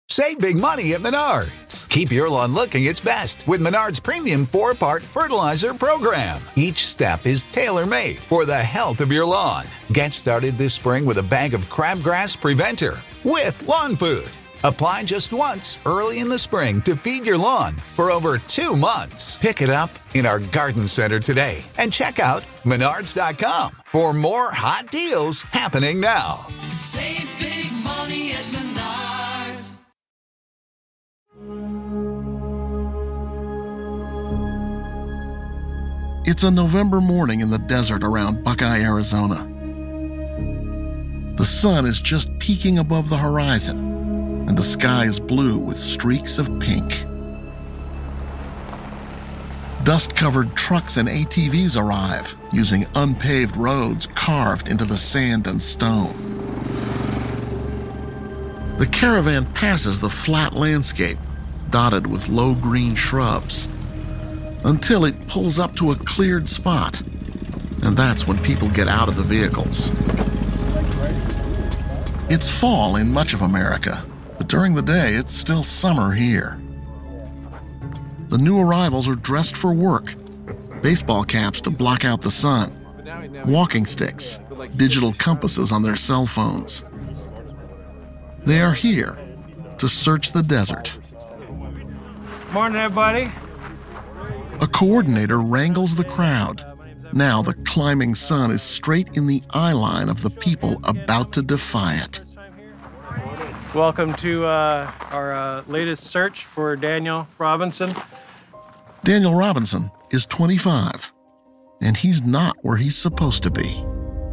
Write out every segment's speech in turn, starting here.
Save big money at Menards. Keep your lawn looking its best with Menards Premium 4-Part Fertilizer Program. Each step is tailor-made for the health of your lawn. Get started this spring with a bag of Crabgrass Preventer with lawn food. Apply just once early in the spring to feed your lawn for over 2 months. Pick it up in our garden center today and check out Menards.com for more hot deals happening now. Save big money at Menards. It's a November morning in the desert around Buckeye, Arizona. The sun is just peeking above the horizon, and the sky is blue with streaks of pink. Dust-covered trucks and ATVs arrive, using unpaved roads carved into the sand and stone. The caravan passes the flat landscape, dotted with low green shrubs, until it pulls up to a cleared spot. And that's when people get out of the vehicles. It's fall in much of America, but during the day, it's still summer here. The new arrivals are dressed for work, baseball caps to block out the sun, walking sticks, digital compasses on their cell phones. They are here to search the desert. Morning, everybody. A coordinator wrangles the crowd. Now the climbing sun is straight in the eye line of the people about to defy it. Welcome to our latest search for Daniel Robinson. Daniel Robinson is 25, and he's not where he's supposed to be.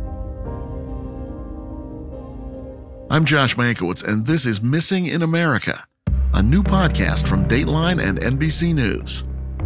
I'm Josh Mankiewicz, and this is Missing in America, a new podcast from Dateline and NBC News.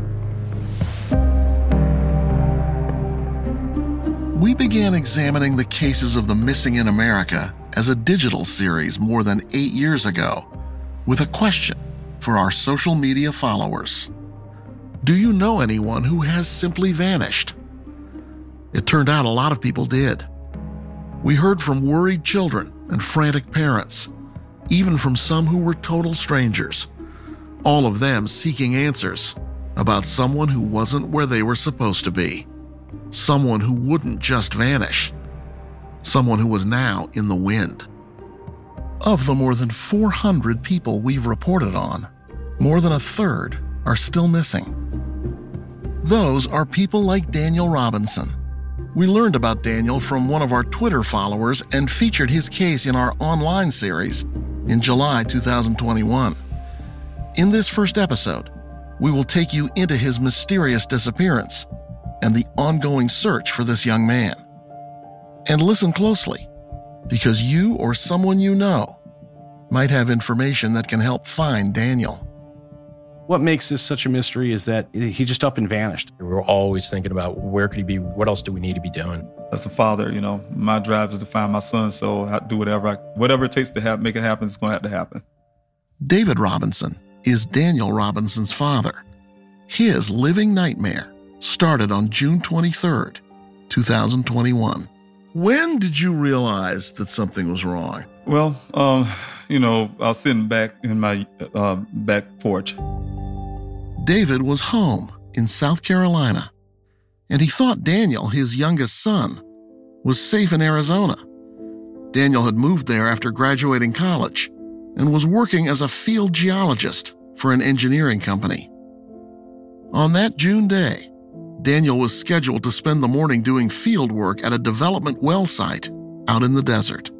We began examining the cases of the missing in America as a digital series more than 8 years ago, with a question for our social media followers. Do you know anyone who has simply vanished? It turned out a lot of people did. We heard from worried children and frantic parents, even from some who were total strangers, all of them seeking answers about someone who wasn't where they were supposed to be. Someone who wouldn't just vanish. Someone who was now in the wind. Of the more than 400 people we've reported on, more than a third are still missing. Those are people like Daniel Robinson. We learned about Daniel from one of our Twitter followers and featured his case in our online series in July 2021. In this first episode, we will take you into his mysterious disappearance and the ongoing search for this young man. And listen closely, because you or someone you know might have information that can help find Daniel. What makes this such a mystery is that he just up and vanished. We're always thinking about where could he be? What else do we need to be doing? As a father, my drive is to find my son, so I do whatever it takes to make it happen, it's going to have to happen. David Robinson is Daniel Robinson's father. His living nightmare started on June 23rd, 2021. When did you realize that something was wrong? Well, I was sitting back in my back porch. David was home in South Carolina, and he thought Daniel, his youngest son, was safe in Arizona. Daniel had moved there after graduating college and was working as a field geologist for an engineering company. On that June day, Daniel was scheduled to spend the morning doing field work at a development well site out in the desert.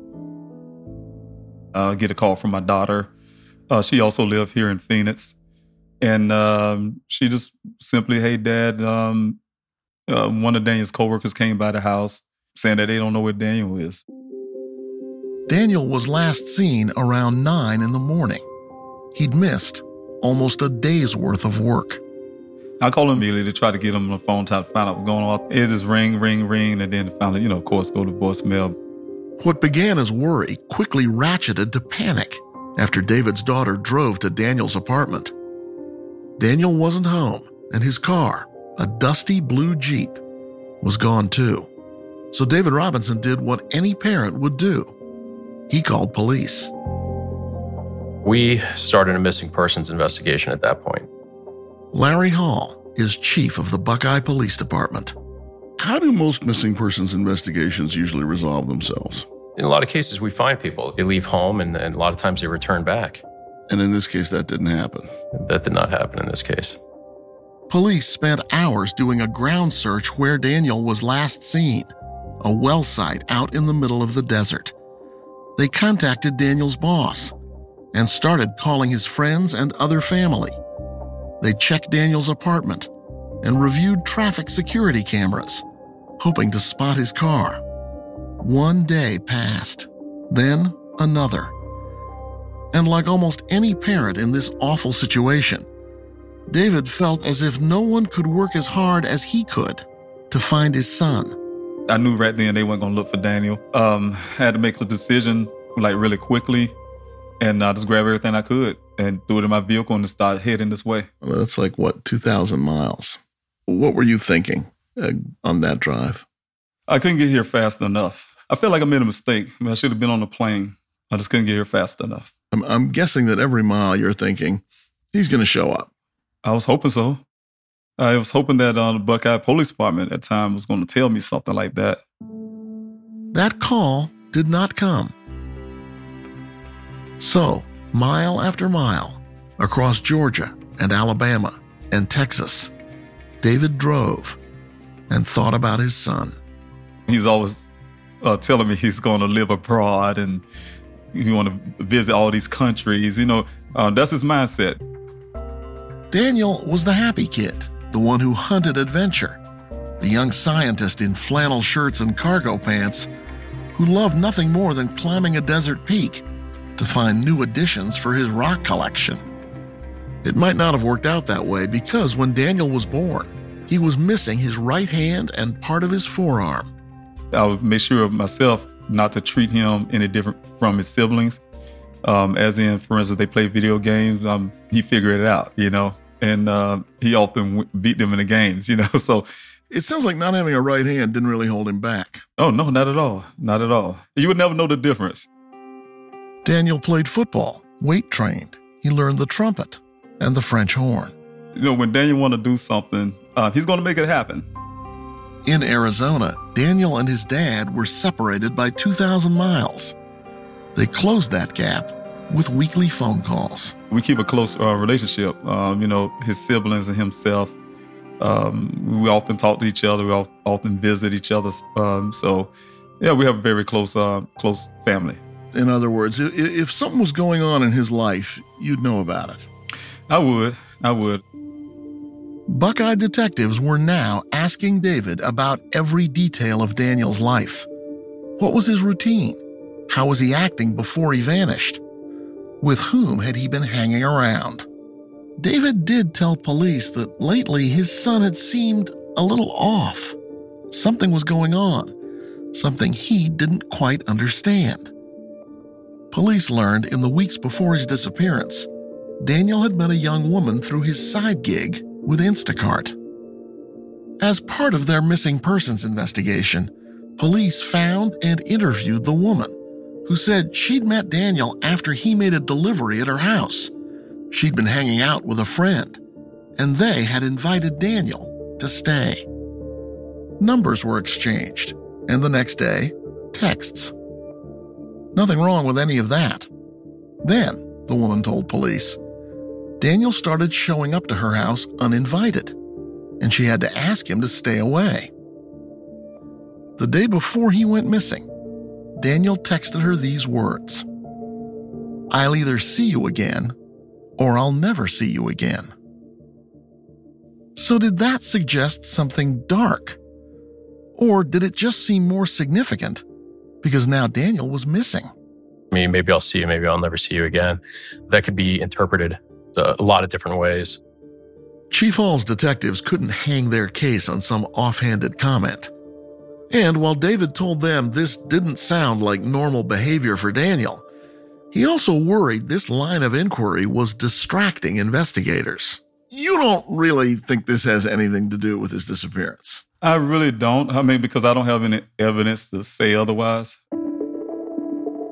I get a call from my daughter. She also lived here in Phoenix. And she just simply, hey, Dad, one of Daniel's coworkers came by the house saying that they don't know where Daniel is. Daniel was last seen around 9 in the morning. He'd missed almost a day's worth of work. I called him immediately to try to get him on the phone, try to find out what's going on. It just ring, and then finally, of course, go to voicemail. What began as worry quickly ratcheted to panic after David's daughter drove to Daniel's apartment. Daniel wasn't home, and his car, a dusty blue Jeep, was gone too. So David Robinson did what any parent would do. He called police. We started a missing persons investigation at that point. Larry Hall is chief of the Buckeye Police Department. How do most missing persons investigations usually resolve themselves? In a lot of cases, we find people. They leave home, and a lot of times they return back. And in this case, that didn't happen. That did not happen in this case. Police spent hours doing a ground search where Daniel was last seen, a well site out in the middle of the desert. They contacted Daniel's boss and started calling his friends and other family. They checked Daniel's apartment and reviewed traffic security cameras, hoping to spot his car. One day passed, then another. And like almost any parent in this awful situation, David felt as if no one could work as hard as he could to find his son. I knew right then they weren't going to look for Daniel. I had to make a decision like really quickly, and I just grabbed everything I could and threw it in my vehicle and started heading this way. Well, that's like, 2,000 miles. What were you thinking on that drive? I couldn't get here fast enough. I felt like I made a mistake. I should have been on a plane. I just couldn't get here fast enough. I'm guessing that every mile you're thinking, he's going to show up. I was hoping so. I was hoping that the Buckeye Police Department at the time was going to tell me something like that. That call did not come. So, mile after mile, across Georgia and Alabama and Texas, David drove and thought about his son. He's always telling me he's going to live abroad and he want to visit all these countries. That's his mindset. Daniel was the happy kid, the one who hunted adventure, the young scientist in flannel shirts and cargo pants who loved nothing more than climbing a desert peak to find new additions for his rock collection. It might not have worked out that way because when Daniel was born, he was missing his right hand and part of his forearm. I would make sure of myself not to treat him any different from his siblings. As in, for instance, they play video games, he figured it out, and he often beat them in the games, so. It sounds like not having a right hand didn't really hold him back. Oh, no, not at all. Not at all. You would never know the difference. Daniel played football, weight trained. He learned the trumpet and the French horn. When Daniel want to do something, he's going to make it happen. In Arizona, Daniel and his dad were separated by 2,000 miles. They closed that gap with weekly phone calls. We keep a close relationship, his siblings and himself. We often talk to each other. We often visit each other. We have a very close family. In other words, if something was going on in his life, you'd know about it. I would. Buckeye detectives were now asking David about every detail of Daniel's life. What was his routine? How was he acting before he vanished? With whom had he been hanging around? David did tell police that lately his son had seemed a little off. Something was going on, something he didn't quite understand. Police learned in the weeks before his disappearance, Daniel had met a young woman through his side gig with Instacart. As part of their missing persons investigation, police found and interviewed the woman, who said she'd met Daniel after he made a delivery at her house. She'd been hanging out with a friend, and they had invited Daniel to stay. Numbers were exchanged, and the next day, texts. Nothing wrong with any of that. Then, the woman told police, Daniel started showing up to her house uninvited, and she had to ask him to stay away. The day before he went missing, Daniel texted her these words: "I'll either see you again, or I'll never see you again." So did that suggest something dark? Or did it just seem more significant because now Daniel was missing? Maybe I'll see you, maybe I'll never see you again. That could be interpreted a lot of different ways. Chief Hall's detectives couldn't hang their case on some offhanded comment. And while David told them this didn't sound like normal behavior for Daniel, he also worried this line of inquiry was distracting investigators. You don't really think this has anything to do with his disappearance? I really don't. Because I don't have any evidence to say otherwise.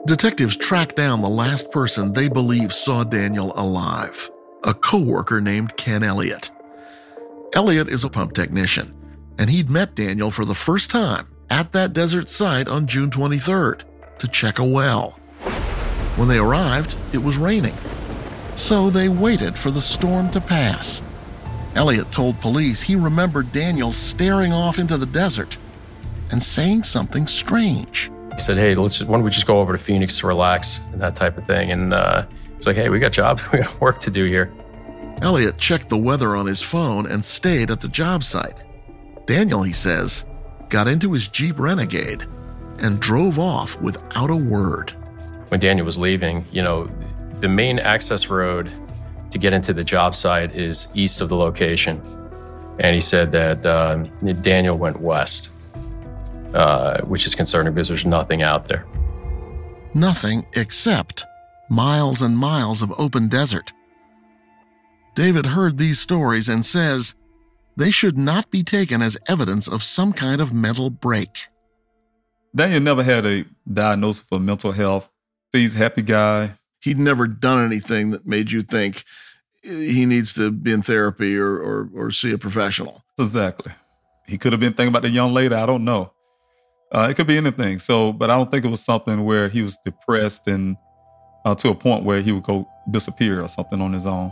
Detectives tracked down the last person they believe saw Daniel alive, a co-worker named Ken Elliott. Elliott is a pump technician, and he'd met Daniel for the first time at that desert site on June 23rd to check a well. When they arrived, it was raining, so they waited for the storm to pass. Elliott told police he remembered Daniel staring off into the desert and saying something strange. He said, hey, why don't we just go over to Phoenix to relax and that type of thing. And it's like, hey, we got jobs, we got work to do here. Elliott checked the weather on his phone and stayed at the job site. Daniel, he says, got into his Jeep Renegade and drove off without a word. When Daniel was leaving, the main access road to get into the job site is east of the location. And he said that Daniel went west, which is concerning because there's nothing out there. Nothing except miles and miles of open desert. David heard these stories and says they should not be taken as evidence of some kind of mental break. Daniel never had a diagnosis for mental health. He's a happy guy. He'd never done anything that made you think he needs to be in therapy or see a professional. Exactly. He could have been thinking about the young lady. I don't know. It could be anything. But I don't think it was something where he was depressed and to a point where he would go disappear or something on his own.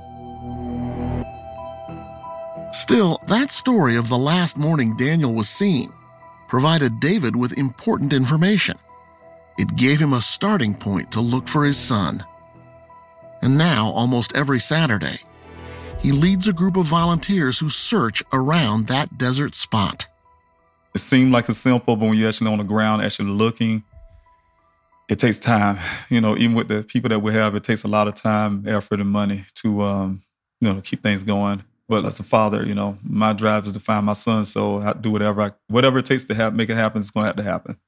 Still, that story of the last morning Daniel was seen provided David with important information. It gave him a starting point to look for his son. And now, almost every Saturday, he leads a group of volunteers who search around that desert spot. It seemed like it's simple, but when you're actually on the ground, actually looking, it takes time. Even with the people that we have, it takes a lot of time, effort, and money to, keep things going. But as a father, my drive is to find my son, so I do whatever it takes to make it happen. It's going to have to happen.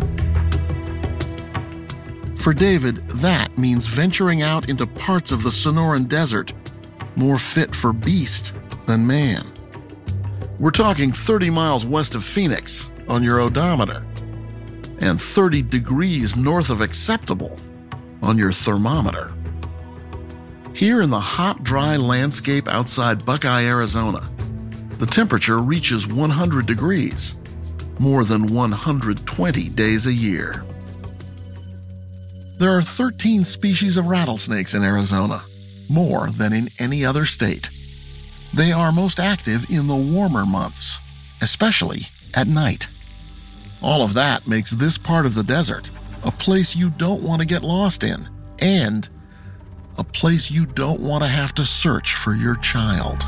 For David, that means venturing out into parts of the Sonoran Desert more fit for beast than man. We're talking 30 miles west of Phoenix on your odometer and 30 degrees north of acceptable on your thermometer. Here in the hot, dry landscape outside Buckeye, Arizona, the temperature reaches 100 degrees, more than 120 days a year. There are 13 species of rattlesnakes in Arizona, more than in any other state. They are most active in the warmer months, especially at night. All of that makes this part of the desert a place you don't want to get lost in, and a place you don't want to have to search for your child.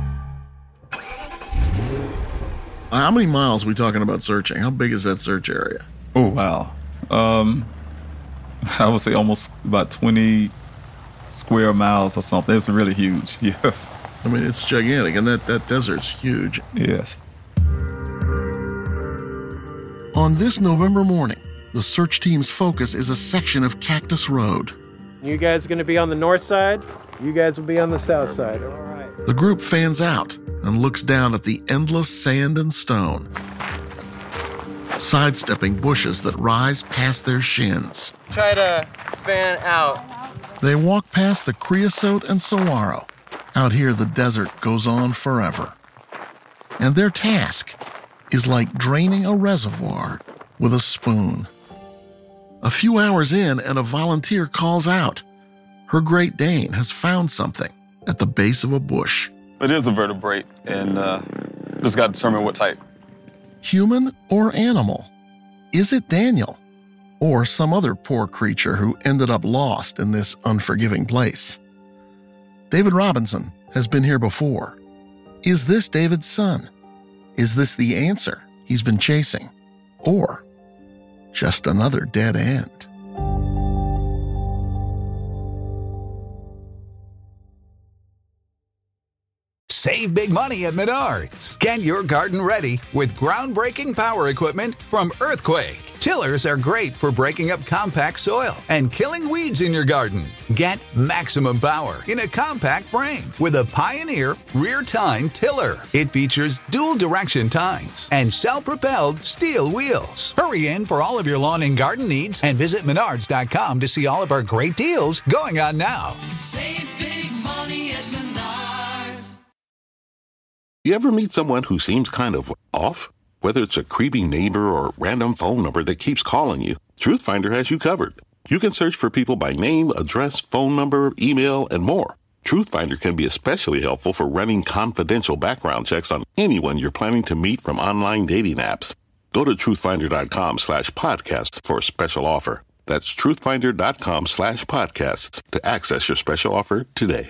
How many miles are we talking about searching? How big is that search area? Oh, wow. I would say almost about 20 square miles or something. It's really huge, yes. I mean, it's gigantic, and that desert's huge. Yes. On this November morning, the search team's focus is a section of Cactus Road. You guys are going to be on the north side. You guys will be on the south side. All right. The group fans out and looks down at the endless sand and stone, sidestepping bushes that rise past their shins. Try to fan out. They walk past the creosote and saguaro. Out here, the desert goes on forever. And their task is like draining a reservoir with a spoon. A few hours in, and a volunteer calls out. Her Great Dane has found something at the base of a bush. It is a vertebrate, and just got to determine what type. Human or animal? Is it Daniel? Or some other poor creature who ended up lost in this unforgiving place? David Robinson has been here before. Is this David's son? Is this the answer he's been chasing? Or just another dead end? Save big money at Menards. Get your garden ready with groundbreaking power equipment from Earthquake. Tillers are great for breaking up compact soil and killing weeds in your garden. Get maximum power in a compact frame with a Pioneer rear tine tiller. It features dual direction tines and self-propelled steel wheels. Hurry in for all of your lawn and garden needs and visit Menards.com to see all of our great deals going on now. Save big money at Menards. You ever meet someone who seems kind of off? Whether it's a creepy neighbor or random phone number that keeps calling you, Truthfinder has you covered. You can search for people by name, address, phone number, email, and more. Truthfinder can be especially helpful for running confidential background checks on anyone you're planning to meet from online dating apps. Go to truthfinder.com/podcasts for a special offer. That's truthfinder.com/podcasts to access your special offer today.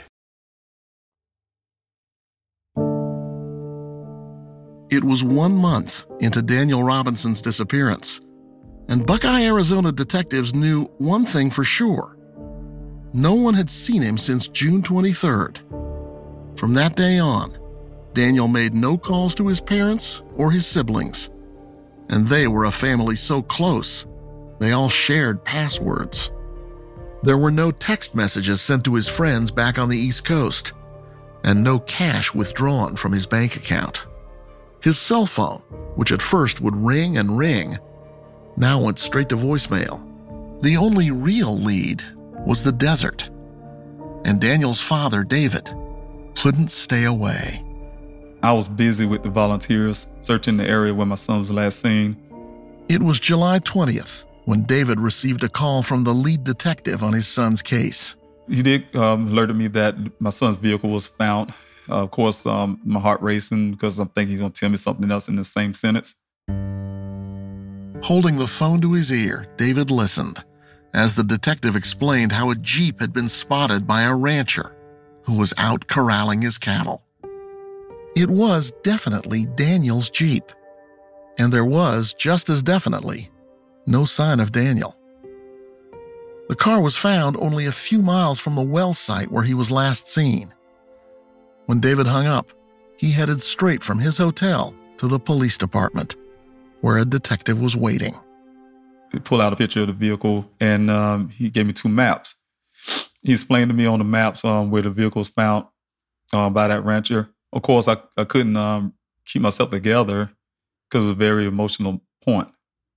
It was 1 month into Daniel Robinson's disappearance, and Buckeye, Arizona detectives knew one thing for sure. No one had seen him since June 23rd. From that day on, Daniel made no calls to his parents or his siblings, and they were a family so close, they all shared passwords. There were no text messages sent to his friends back on the East Coast, and no cash withdrawn from his bank account. His cell phone, which at first would ring and ring, now went straight to voicemail. The only real lead was the desert, and Daniel's father, David, couldn't stay away. I was busy with the volunteers searching the area where my son was last seen. It was July 20th when David received a call from the lead detective on his son's case. He did alerted me that my son's vehicle was found. Of course, my heart racing because I'm thinking he's going to tell me something else in the same sentence. Holding the phone to his ear, David listened as the detective explained how a Jeep had been spotted by a rancher who was out corralling his cattle. It was definitely Daniel's Jeep, and there was, just as definitely, no sign of Daniel. The car was found only a few miles from the well site where he was last seen. When David hung up, he headed straight from his hotel to the police department, where a detective was waiting. He pulled out a picture of the vehicle, and he gave me 2 maps. He explained to me on the maps where the vehicle was found by that rancher. Of course, I couldn't keep myself together because it was a very emotional point.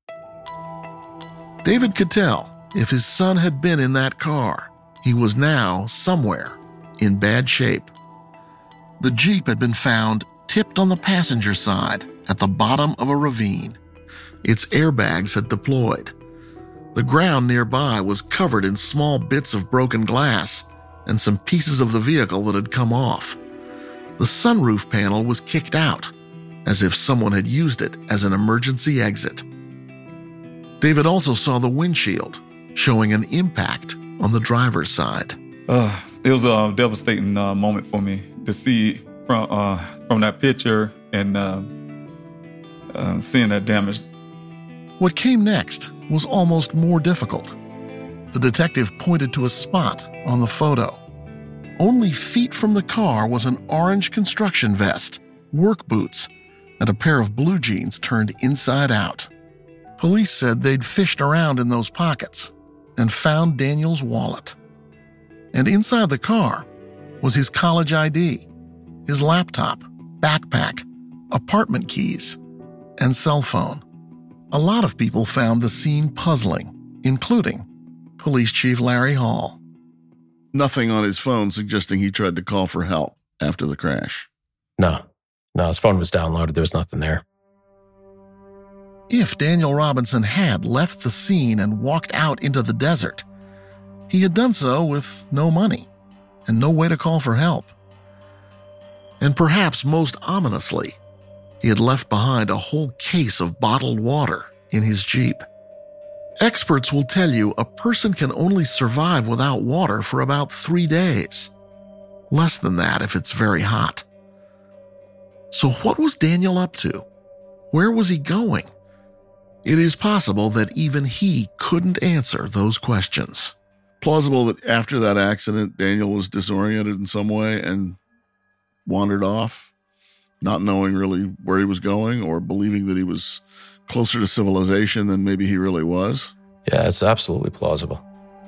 David could tell if his son had been in that car, he was now somewhere in bad shape. The Jeep had been found tipped on the passenger side at the bottom of a ravine. Its airbags had deployed. The ground nearby was covered in small bits of broken glass and some pieces of the vehicle that had come off. The sunroof panel was kicked out, as if someone had used it as an emergency exit. David also saw the windshield, showing an impact on the driver's side. It was a devastating moment for me to see from that picture and seeing that damage. What came next was almost more difficult. The detective pointed to a spot on the photo. Only feet from the car was an orange construction vest, work boots, and a pair of blue jeans turned inside out. Police said they'd fished around in those pockets and found Daniel's wallet. And inside the car was his college ID, his laptop, backpack, apartment keys, and cell phone. A lot of people found the scene puzzling, including Police Chief Larry Hall. Nothing on his phone suggesting he tried to call for help after the crash. No, his phone was downloaded. There was nothing there. If Daniel Robinson had left the scene and walked out into the desert, he had done so with no money and no way to call for help. And perhaps most ominously, he had left behind a whole case of bottled water in his Jeep. Experts will tell you a person can only survive without water for about 3 days. Less than that if it's very hot. So what was Daniel up to? Where was he going? It is possible that even he couldn't answer those questions. Plausible that after that accident, Daniel was disoriented in some way and wandered off, not knowing really where he was going or believing that he was closer to civilization than maybe he really was? Yeah, it's absolutely plausible.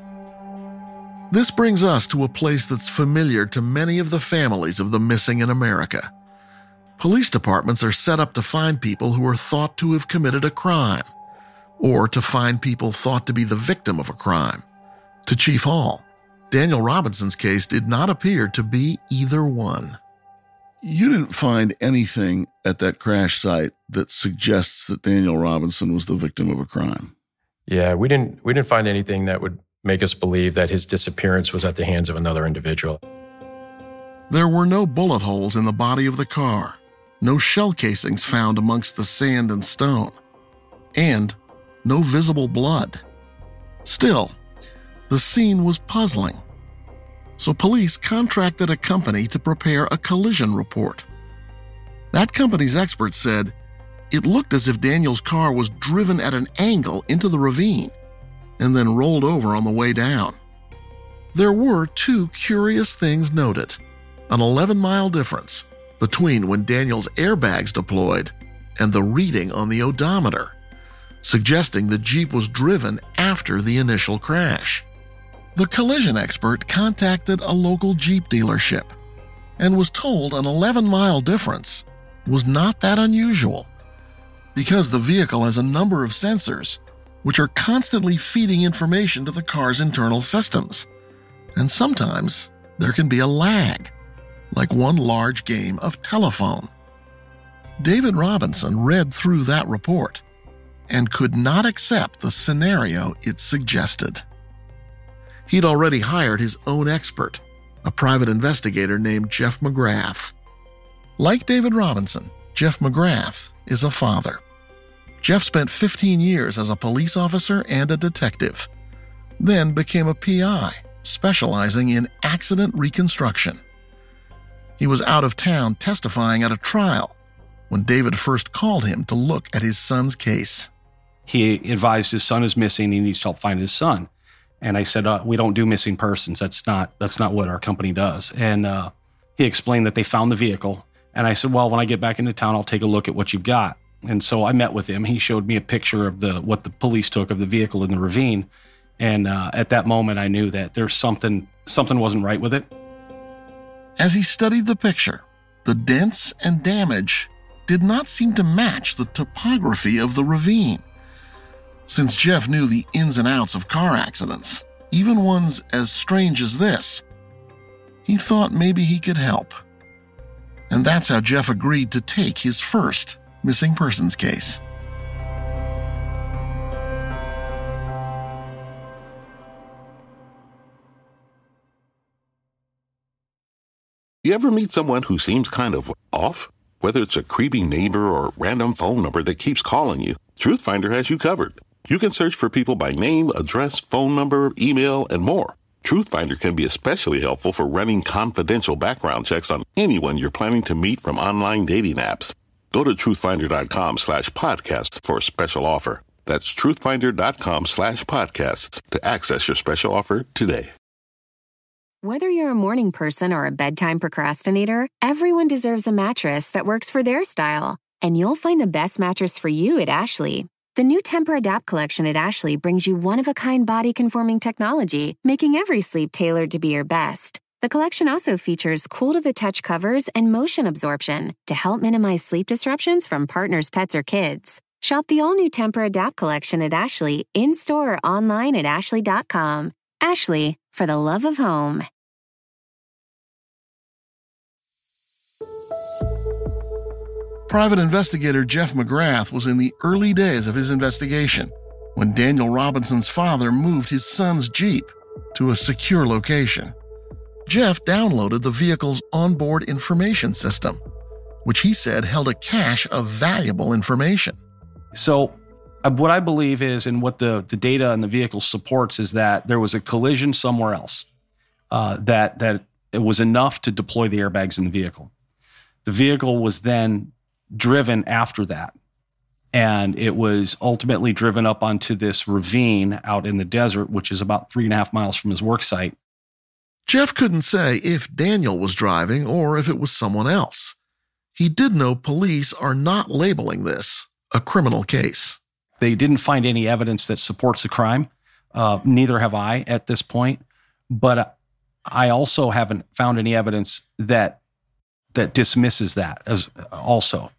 This brings us to a place that's familiar to many of the families of the missing in America. Police departments are set up to find people who are thought to have committed a crime, or to find people thought to be the victim of a crime. To Chief Hall, Daniel Robinson's case did not appear to be either one. You didn't find anything at that crash site that suggests that Daniel Robinson was the victim of a crime. Yeah, we didn't find anything that would make us believe that his disappearance was at the hands of another individual. There were no bullet holes in the body of the car, no shell casings found amongst the sand and stone, and no visible blood. Still, the scene was puzzling. So police contracted a company to prepare a collision report. That company's experts said it looked as if Daniel's car was driven at an angle into the ravine and then rolled over on the way down. There were two curious things noted: an 11-mile difference between when Daniel's airbags deployed and the reading on the odometer, suggesting the Jeep was driven after the initial crash. The collision expert contacted a local Jeep dealership and was told an 11-mile difference was not that unusual because the vehicle has a number of sensors which are constantly feeding information to the car's internal systems. And sometimes there can be a lag, like one large game of telephone. David Robinson read through that report and could not accept the scenario it suggested. He'd already hired his own expert, a private investigator named Jeff McGrath. Like David Robinson, Jeff McGrath is a father. Jeff spent 15 years as a police officer and a detective, then became a PI, specializing in accident reconstruction. He was out of town testifying at a trial when David first called him to look at his son's case. He advised his son is missing. He needs to help find his son. And I said, we don't do missing persons. That's not what our company does. And he explained that they found the vehicle. And I said, well, when I get back into town, I'll take a look at what you've got. And so I met with him. He showed me a picture of what the police took of the vehicle in the ravine. And at that moment, I knew that there's something wasn't right with it. As he studied the picture, the dents and damage did not seem to match the topography of the ravine. Since Jeff knew the ins and outs of car accidents, even ones as strange as this, he thought maybe he could help. And that's how Jeff agreed to take his first missing persons case. You ever meet someone who seems kind of off? Whether it's a creepy neighbor or a random phone number that keeps calling you, Truthfinder has you covered. You can search for people by name, address, phone number, email, and more. Truthfinder can be especially helpful for running confidential background checks on anyone you're planning to meet from online dating apps. Go to truthfinder.com/podcasts for a special offer. That's truthfinder.com/podcasts to access your special offer today. Whether you're a morning person or a bedtime procrastinator, everyone deserves a mattress that works for their style. And you'll find the best mattress for you at Ashley. The new Temper-Adapt collection at Ashley brings you one-of-a-kind body-conforming technology, making every sleep tailored to be your best. The collection also features cool-to-the-touch covers and motion absorption to help minimize sleep disruptions from partners, pets, or kids. Shop the all-new Temper-Adapt collection at Ashley, in-store or online at ashley.com. Ashley, for the love of home. Private investigator Jeff McGrath was in the early days of his investigation when Daniel Robinson's father moved his son's Jeep to a secure location. Jeff downloaded the vehicle's onboard information system, which he said held a cache of valuable information. So what I believe is, and what the data and the vehicle supports, is that there was a collision somewhere else, that it was enough to deploy the airbags in the vehicle. The vehicle was then driven after that, and it was ultimately driven up onto this ravine out in the desert, which is about 3.5 miles from his work site. Jeff couldn't say if Daniel was driving or if it was someone else. He did know police are not labeling this a criminal case. They didn't find any evidence that supports the crime. Neither have I at this point. But I also haven't found any evidence that dismisses that as also.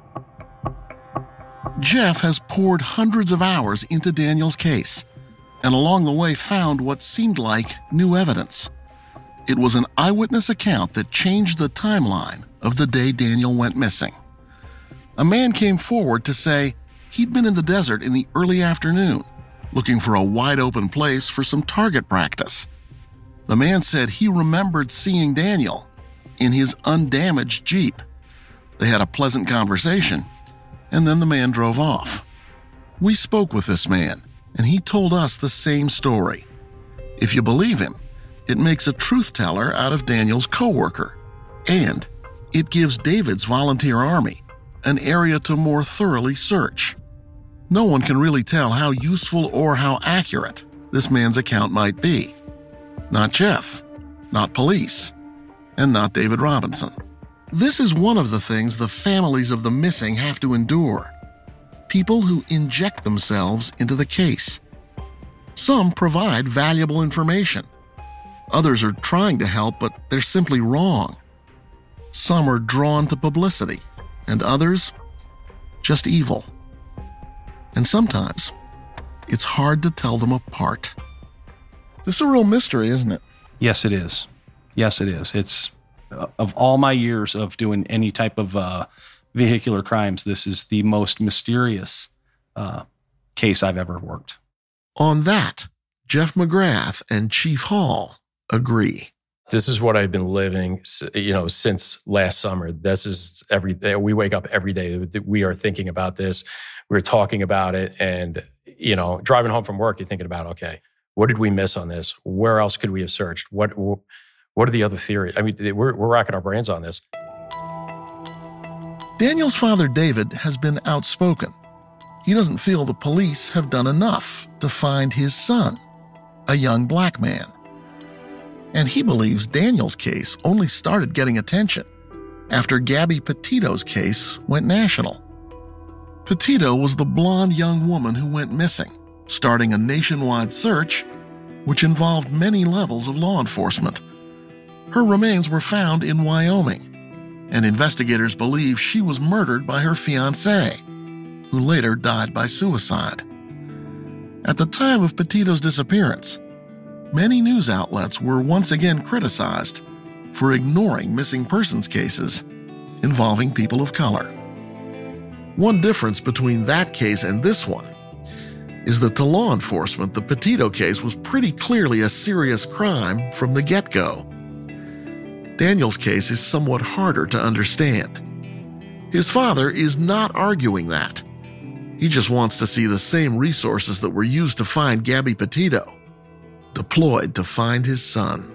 Jeff has poured hundreds of hours into Daniel's case, and along the way found what seemed like new evidence. It was an eyewitness account that changed the timeline of the day Daniel went missing. A man came forward to say he'd been in the desert in the early afternoon, looking for a wide-open place for some target practice. The man said he remembered seeing Daniel in his undamaged Jeep. They had a pleasant conversation, and then the man drove off. We spoke with this man, and he told us the same story. If you believe him, it makes a truth teller out of Daniel's coworker, and it gives David's volunteer army an area to more thoroughly search. No one can really tell how useful or how accurate this man's account might be. Not Jeff, not police, and not David Robinson. This is one of the things the families of the missing have to endure. People who inject themselves into the case. Some provide valuable information. Others are trying to help, but they're simply wrong. Some are drawn to publicity, and others just evil. And sometimes it's hard to tell them apart. This is a real mystery, isn't it? Yes, it is. Yes, it is. It's of all my years of doing any type of vehicular crimes, this is the most mysterious case I've ever worked. On that, Jeff McGrath and Chief Hall agree. This is what I've been living, since last summer. This is every day. We wake up every day. We are thinking about this. We're talking about it. And, driving home from work, you're thinking about, okay, what did we miss on this? Where else could we have searched? What are the other theories? I mean, we're racking our brains on this. Daniel's father, David, has been outspoken. He doesn't feel the police have done enough to find his son, a young black man. And he believes Daniel's case only started getting attention after Gabby Petito's case went national. Petito was the blonde young woman who went missing, starting a nationwide search which involved many levels of law enforcement. Her remains were found in Wyoming, and investigators believe she was murdered by her fiancé, who later died by suicide. At the time of Petito's disappearance, many news outlets were once again criticized for ignoring missing persons cases involving people of color. One difference between that case and this one is that to law enforcement, the Petito case was pretty clearly a serious crime from the get-go. Daniel's case is somewhat harder to understand. His father is not arguing that. He just wants to see the same resources that were used to find Gabby Petito deployed to find his son.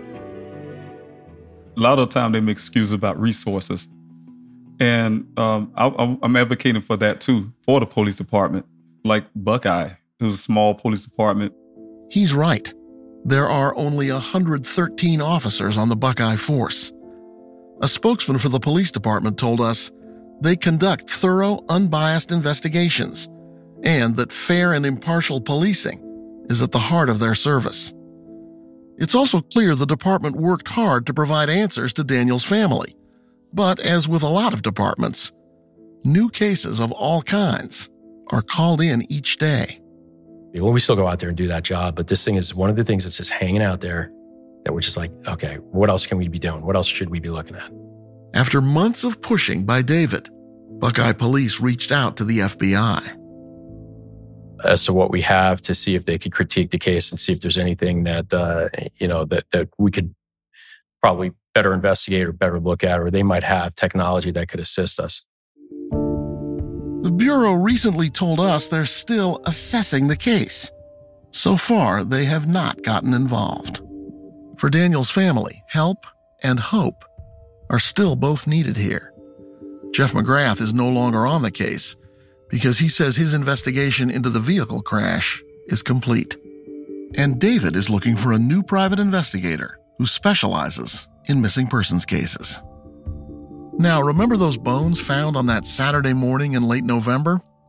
A lot of the time they make excuses about resources. And I'm advocating for that too, for the police department. Like Buckeye, it was a small police department. He's right. There are only 113 officers on the Buckeye force. A spokesman for the police department told us they conduct thorough, unbiased investigations and that fair and impartial policing is at the heart of their service. It's also clear the department worked hard to provide answers to Daniel's family. But as with a lot of departments, new cases of all kinds are called in each day. Well, we still go out there and do that job, but this thing is one of the things that's just hanging out there that we're just like, okay, what else can we be doing? What else should we be looking at? After months of pushing by David, Buckeye police reached out to the FBI. As to what we have to see if they could critique the case and see if there's anything that, that we could probably better investigate or better look at, or they might have technology that could assist us. The Bureau recently told us they're still assessing the case. So far, they have not gotten involved. For Daniel's family, help and hope are still both needed here. Jeff McGrath is no longer on the case because he says his investigation into the vehicle crash is complete. And David is looking for a new private investigator who specializes in missing persons cases. Now, remember those bones found on that Saturday morning in late November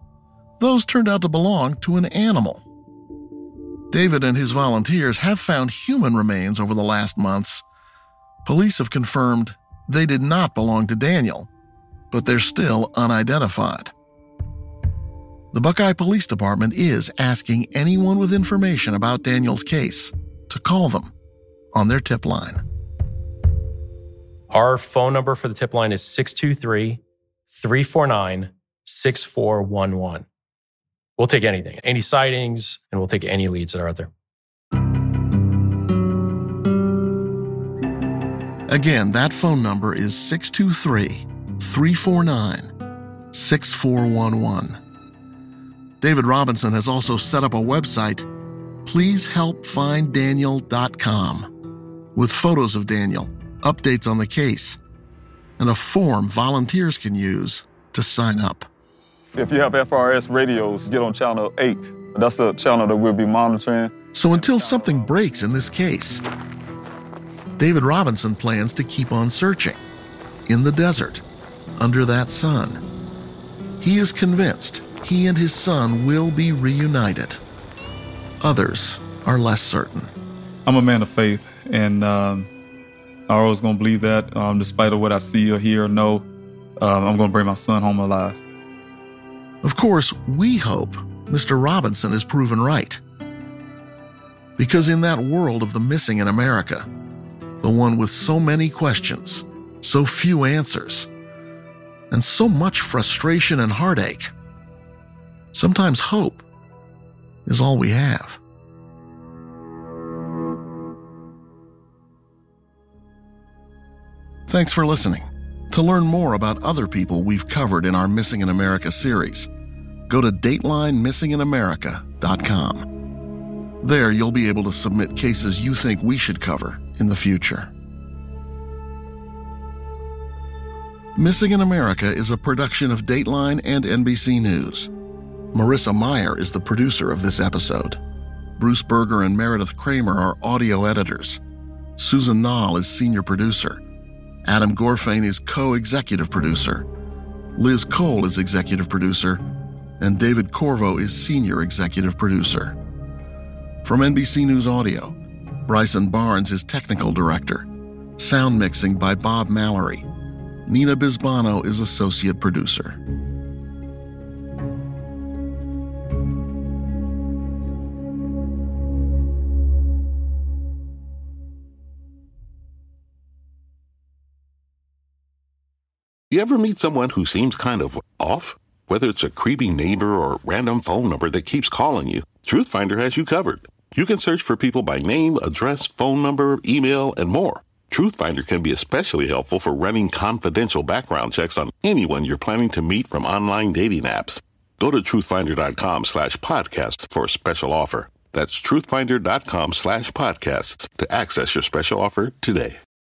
those turned out to belong to an animal. David and his volunteers have found human remains over the last months. Police have confirmed they did not belong to Daniel, but they're still unidentified. The Buckeye Police Department is asking anyone with information about Daniel's case to call them on their tip line. Our phone number for the tip line is 623-349-6411. We'll take anything, any sightings, and we'll take any leads that are out there. Again, that phone number is 623-349-6411. David Robinson has also set up a website, pleasehelpfinddaniel.com, with photos of Daniel, updates on the case, and a form volunteers can use to sign up. If you have FRS radios, get on channel 8. That's the channel that we'll be monitoring. So until something breaks in this case, David Robinson plans to keep on searching in the desert, under that sun. He is convinced he and his son will be reunited. Others are less certain. I'm a man of faith, and I'm always going to believe that, despite of what I see or hear or know, I'm going to bring my son home alive. Of course, we hope Mr. Robinson is proven right. Because in that world of the missing in America, the one with so many questions, so few answers, and so much frustration and heartache, sometimes hope is all we have. Thanks for listening. To learn more about other people we've covered in our Missing in America series, go to DatelineMissingInAmerica.com. There you'll be able to submit cases you think we should cover in the future. Missing in America is a production of Dateline and NBC News. Marissa Meyer is the producer of this episode. Bruce Berger and Meredith Kramer are audio editors. Susan Nall is senior producer. Adam Gorfain is co-executive producer. Liz Cole is executive producer. And David Corvo is senior executive producer. From NBC News Audio, Bryson Barnes is technical director. Sound mixing by Bob Mallory. Nina Bisbano is associate producer. You ever meet someone who seems kind of off? Whether it's a creepy neighbor or random phone number that keeps calling you, Truthfinder has you covered. You can search for people by name, address, phone number, email, and more. Truthfinder can be especially helpful for running confidential background checks on anyone you're planning to meet from online dating apps. Go to truthfinder.com/podcasts for a special offer. That's truthfinder.com/podcasts to access your special offer today.